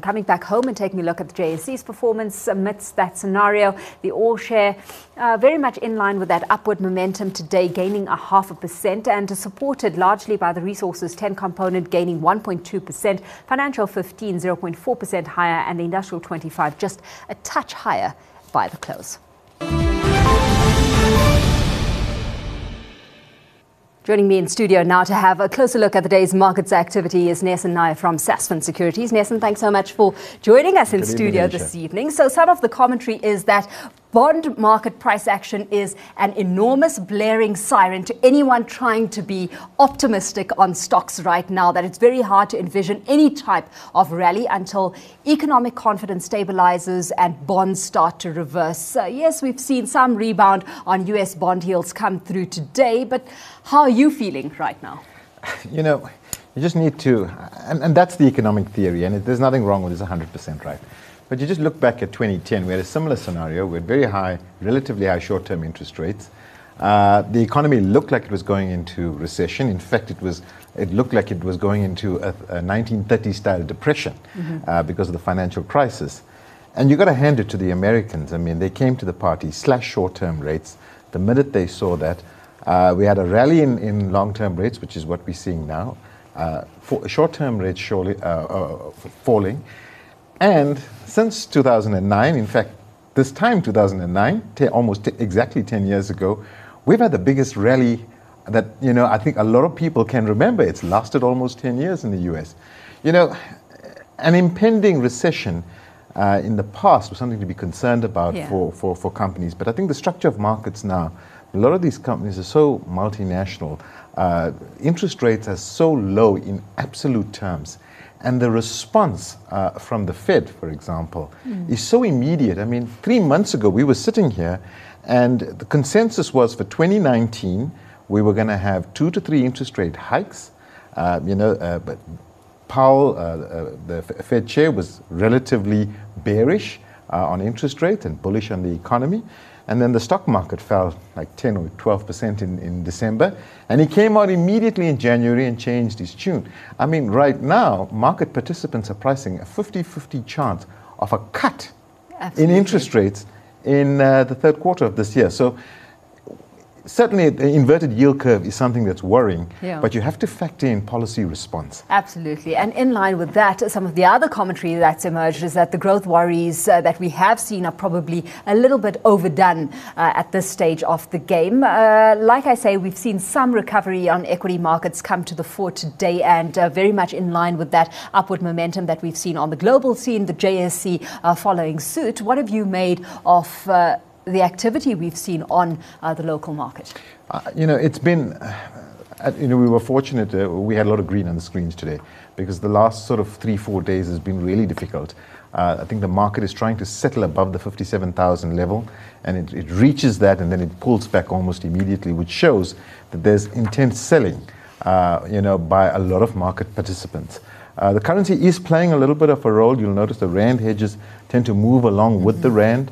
coming back home and taking a look at the JSE's performance amidst that scenario. The all share very much in line with that upward momentum today, gaining 0.5% and supported largely by the resources 10 component gaining 1.2%, financial 15 0.4% higher, and the industrial 25 just a touch higher by the close. Joining me in studio now to have a closer look at the day's markets activity is Nelson Nair from Sasfin Securities. Nelson, thanks so much for joining us in studio this evening. So some of the commentary is that bond market price action is an enormous blaring siren to anyone trying to be optimistic on stocks right now, that it's very hard to envision any type of rally until economic confidence stabilizes and bonds start to reverse. Yes, we've seen some rebound on US bond yields come through today, but how are you feeling right now? You know, you just need to, and that's the economic theory, and there's nothing wrong with this 100% right. But you just look back at 2010, we had a similar scenario with very high, relatively high short-term interest rates. The economy looked like it was going into recession. In fact, it looked like it was going into a 1930s-style depression because of the financial crisis. And you got to hand it to the Americans. I mean, they came to the party, slashed short-term rates. The minute they saw that, we had a rally in long-term rates, which is what we're seeing now. Short-term rates surely falling. And since 2009, in fact, this time 2009, almost exactly 10 years ago, we've had the biggest rally that, you know, I think a lot of people can remember. It's lasted almost 10 years in the US. You know, an impending recession in the past was something to be concerned about for companies. But I think the structure of markets now, a lot of these companies are so multinational. Interest rates are so low in absolute terms. And the response from the Fed, for example, is so immediate. I mean, 3 months ago, we were sitting here, and the consensus was for 2019, we were going to have 2 to 3 interest rate hikes. But Powell, the Fed chair, was relatively bearish on interest rates and bullish on the economy. And then the stock market fell like 10 or 12% in December. And he came out immediately in January and changed his tune. I mean, right now, market participants are pricing a 50-50 chance of a cut in interest rates in the third quarter of this year. So certainly the inverted yield curve is something that's worrying, but you have to factor in policy response. Absolutely. And in line with that, some of the other commentary that's emerged is that the growth worries that we have seen are probably a little bit overdone at this stage of the game. Like I say, we've seen some recovery on equity markets come to the fore today, and very much in line with that upward momentum that we've seen on the global scene, the JSE following suit. What have you made of the activity we've seen on the local market? It's been, we were fortunate. We had a lot of green on the screens today because the last sort of 3-4 days has been really difficult. I think the market is trying to settle above the 57,000 level, and it reaches that and then it pulls back almost immediately, which shows that there's intense selling, by a lot of market participants. The currency is playing a little bit of a role. You'll notice the rand hedges tend to move along with the rand.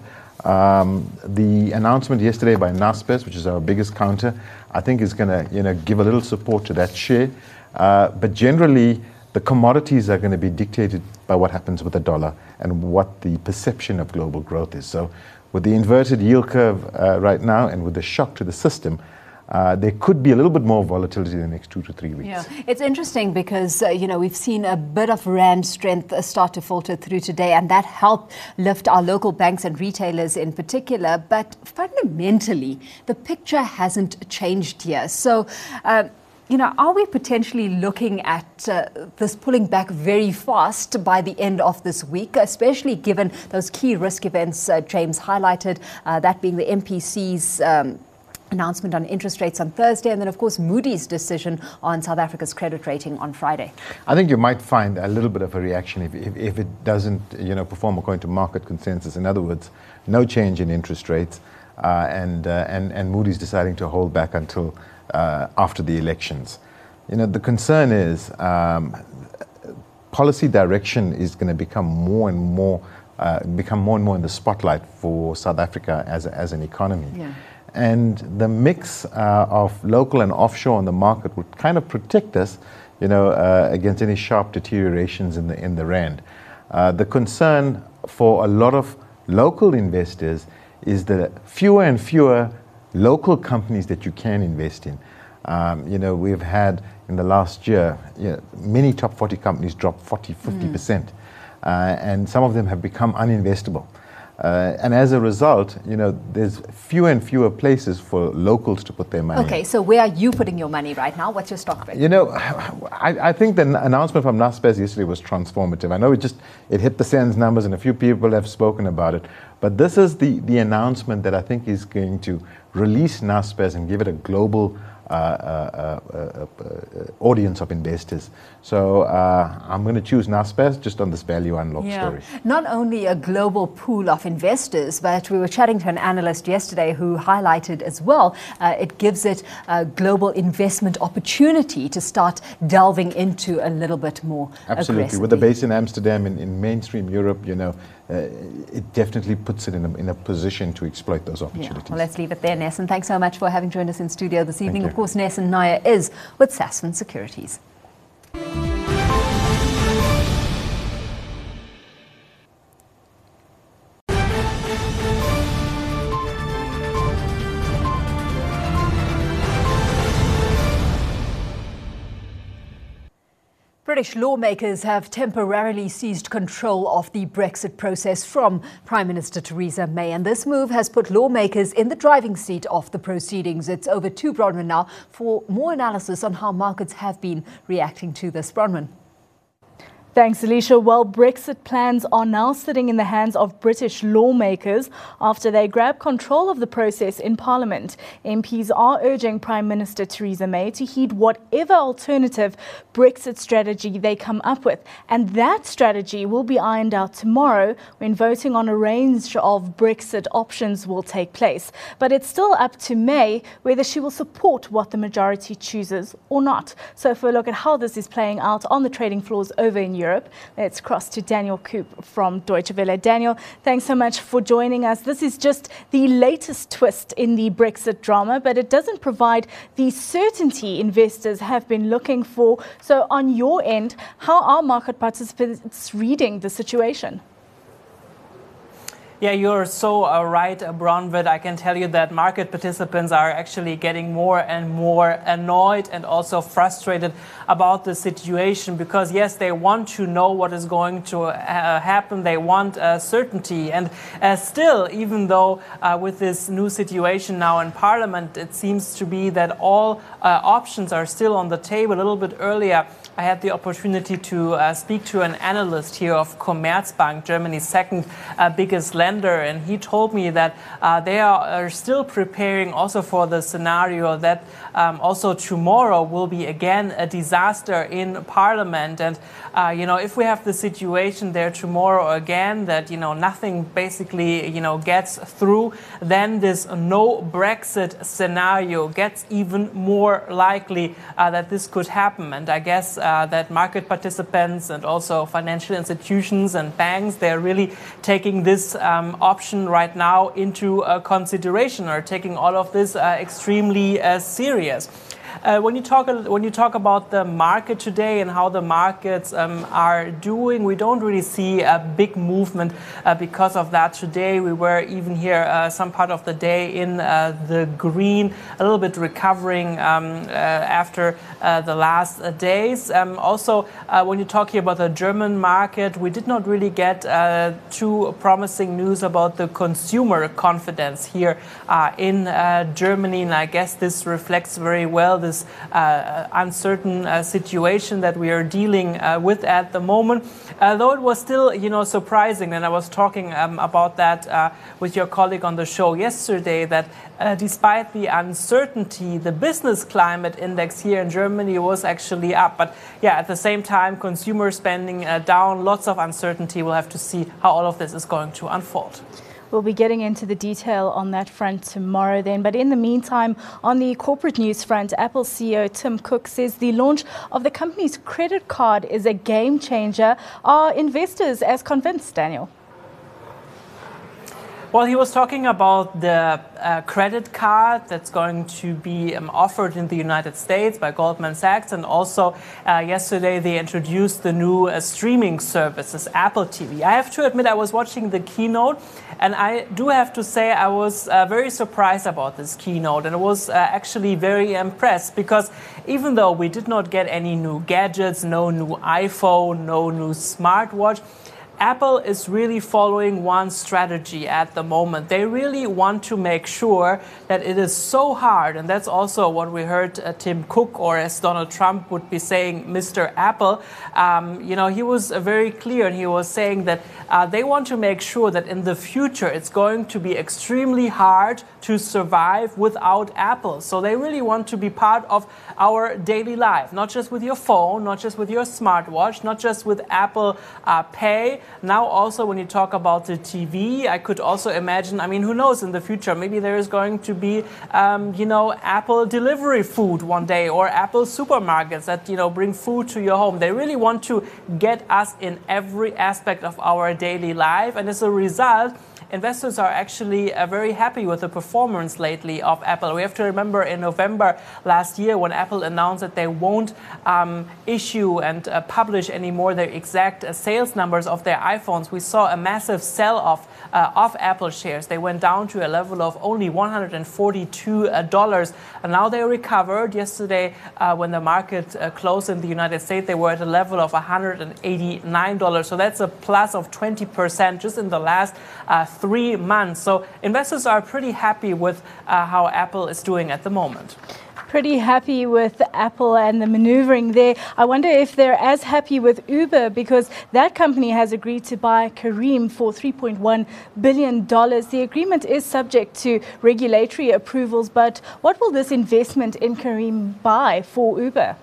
The announcement yesterday by Naspers, which is our biggest counter, I think is going to give a little support to that share. But generally, the commodities are going to be dictated by what happens with the dollar and what the perception of global growth is. So with the inverted yield curve right now and with the shock to the system, there could be a little bit more volatility in the next 2 to 3 weeks. Yeah, it's interesting because, we've seen a bit of rand strength start to filter through today, and that helped lift our local banks and retailers in particular. But fundamentally, the picture hasn't changed here. So, are we potentially looking at this pulling back very fast by the end of this week, especially given those key risk events James highlighted, that being the MPC's announcement on interest rates on Thursday, and then, of course, Moody's decision on South Africa's credit rating on Friday? I think you might find a little bit of a reaction if it doesn't, perform according to market consensus. In other words, no change in interest rates, and Moody's deciding to hold back until after the elections. The concern is policy direction is going to become more and more in the spotlight for South Africa as an economy. Yeah. And the mix of local and offshore on the market would kind of protect us, against any sharp deteriorations in the rand. The concern for a lot of local investors is the fewer and fewer local companies that you can invest in. We've had in the last year, many top 40 companies drop 40-50%, and some of them have become uninvestable. And as a result, there's fewer and fewer places for locals to put their money. Okay, so where are you putting your money right now? What's your stock pick? I think the announcement from Naspers yesterday was transformative. I know it hit the SENS numbers and a few people have spoken about it, but this is the announcement that I think is going to release Naspers and give it a global audience of investors. So I'm going to choose Naspers just on this value unlock story. Not only a global pool of investors, but we were chatting to an analyst yesterday who highlighted as well, it gives it a global investment opportunity to start delving into a little bit more Absolutely. With the base in Amsterdam, in mainstream Europe, it definitely puts it in a position to exploit those opportunities. Yeah. Well, let's leave it there, Nesson. Thanks so much for having joined us in studio this evening. Of course, Nesson Nair is with Sasfin Securities. British lawmakers have temporarily seized control of the Brexit process from Prime Minister Theresa May, and this move has put lawmakers in the driving seat of the proceedings. It's over to Bronwyn now for more analysis on how markets have been reacting to this. Bronwyn. Thanks, Alicia. Well, Brexit plans are now sitting in the hands of British lawmakers after they grab control of the process in Parliament. MPs are urging Prime Minister Theresa May to heed whatever alternative Brexit strategy they come up with. And that strategy will be ironed out tomorrow when voting on a range of Brexit options will take place. But it's still up to May whether she will support what the majority chooses or not. So if we look at how this is playing out on the trading floors over in Europe, let's cross to Daniel Koop from Deutsche Welle. Daniel, thanks so much for joining us. This is just the latest twist in the Brexit drama, but it doesn't provide the certainty investors have been looking for. So on your end, how are market participants reading the situation? Yeah, you're so right, Bronwyn. I can tell you that market participants are actually getting more and more annoyed and also frustrated about the situation because, yes, they want to know what is going to happen. They want certainty. And still, even though with this new situation now in Parliament, it seems to be that all options are still on the table. A little bit earlier, I had the opportunity to speak to an analyst here of Commerzbank, Germany's second biggest lender, and he told me that they are still preparing also for the scenario that also tomorrow will be again a disaster in Parliament. And if we have the situation there tomorrow again that nothing basically gets through, then this no Brexit scenario gets even more likely that this could happen. And I guess that market participants and also financial institutions and banks, they're really taking this option right now into consideration, or taking all of this extremely serious. When you talk about the market today and how the markets are doing, we don't really see a big movement because of that today. We were even here some part of the day in the green, a little bit recovering after the last days. Also, when you're talking about the German market, we did not really get too promising news about the consumer confidence here in Germany, and I guess this reflects very well this uncertain situation that we are dealing with at the moment. Though it was still, surprising, and I was talking about that with your colleague on the show yesterday, that despite the uncertainty, the business climate index here in Germany was actually up. But yeah, at the same time, consumer spending down, lots of uncertainty. We'll have to see how all of this is going to unfold. We'll be getting into the detail on that front tomorrow then. But in the meantime, on the corporate news front, Apple CEO Tim Cook says the launch of the company's credit card is a game changer. Are investors as convinced, Daniel? Well, he was talking about the credit card that's going to be offered in the United States by Goldman Sachs. And also yesterday they introduced the new streaming services, Apple TV. I have to admit I was watching the keynote, and I do have to say I was very surprised about this keynote, and I was actually very impressed, because even though we did not get any new gadgets, no new iPhone, no new smartwatch, Apple is really following one strategy at the moment. They really want to make sure that it is so hard, and that's also what we heard Tim Cook, or as Donald Trump would be saying, Mr. Apple. He was very clear, and he was saying that they want to make sure that in the future it's going to be extremely hard to survive without Apple. So they really want to be part of our daily life, not just with your phone, not just with your smartwatch, not just with Apple Pay. Now also when you talk about the TV, I could also imagine, who knows in the future, maybe there is going to be, Apple delivery food one day, or Apple supermarkets that, bring food to your home. They really want to get us in every aspect of our daily life. And as a result, investors are actually very happy with the performance lately of Apple. We have to remember in November last year, when Apple announced that they won't issue and publish anymore their exact sales numbers of their iPhones, we saw a massive sell-off of Apple shares. They went down to a level of only $142. And now they recovered. Yesterday, when the market closed in the United States, they were at a level of $189. So that's a plus of 20% just in the last 3 months. So investors are pretty happy with how Apple is doing at the moment. Pretty happy with Apple and the maneuvering there. I wonder if they're as happy with Uber, because that company has agreed to buy Careem for $3.1 billion. The agreement is subject to regulatory approvals, but what will this investment in Careem buy for Uber?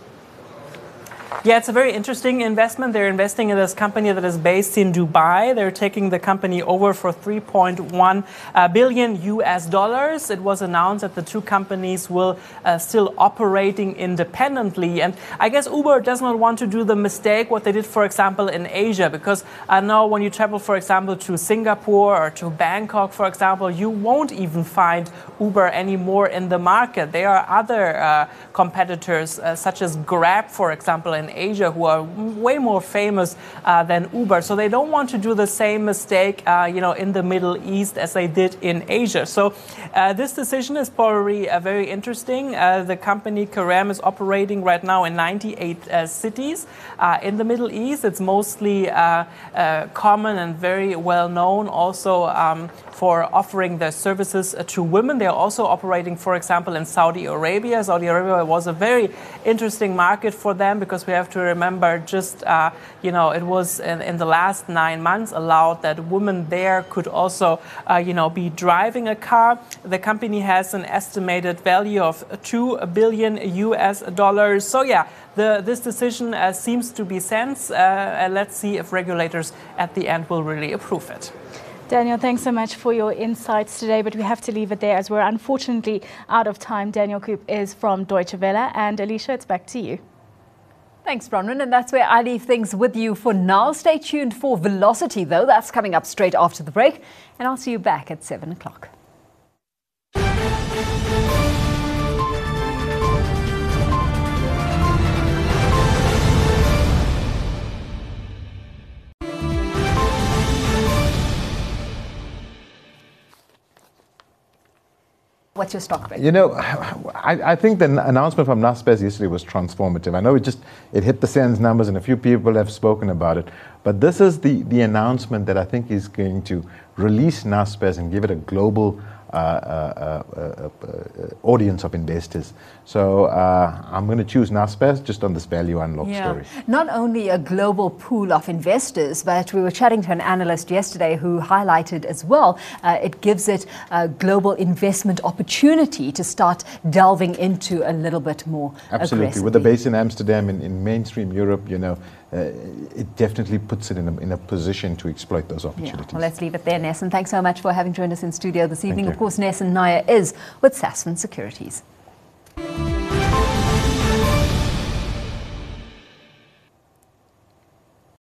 Yeah, it's a very interesting investment. They're investing in this company that is based in Dubai. They're taking the company over for $3.1 billion US. It was announced that the two companies will still operating independently. And I guess Uber does not want to do the mistake what they did, for example, in Asia, because I know when you travel, for example, to Singapore or to Bangkok, for example, you won't even find Uber anymore in the market. There are other competitors such as Grab, for example, in Asia, who are way more famous than Uber. So they don't want to do the same mistake, in the Middle East as they did in Asia. So this decision is probably very interesting. The company Careem is operating right now in 98 cities in the Middle East. It's mostly common and very well known also for offering their services to women. They're also operating, for example, in Saudi Arabia. Saudi Arabia was a very interesting market for them, because we have to remember just, it was in the last 9 months allowed that women there could also, be driving a car. The company has an estimated value of $2 billion US. So yeah, this decision seems to be sense. Let's see if regulators at the end will really approve it. Daniel, thanks so much for your insights today, but we have to leave it there as we're unfortunately out of time. Daniel Koop is from Deutsche Welle, and Alicia, it's back to you. Thanks, Bronwyn, and that's where I leave things with you for now. Stay tuned for Velocity, though. That's coming up straight after the break, and I'll see you back at 7 o'clock. What's your stock pick? I think the announcement from Naspers yesterday was transformative. I know it hit the SENS numbers, and a few people have spoken about it. But this is the announcement that I think is going to release Naspers and give it a global audience of investors. So I'm going to choose Naspers just on this value unlock story. Not only a global pool of investors, but we were chatting to an analyst yesterday who highlighted as well, it gives it a global investment opportunity to start delving into a little bit more Absolutely. With the base in Amsterdam, in mainstream Europe, it definitely puts it in a position to exploit those opportunities. Well, let's leave it there, Nesson. Thanks so much for having joined us in studio this evening. Of course, Nesson Nair is with Sasfin Securities.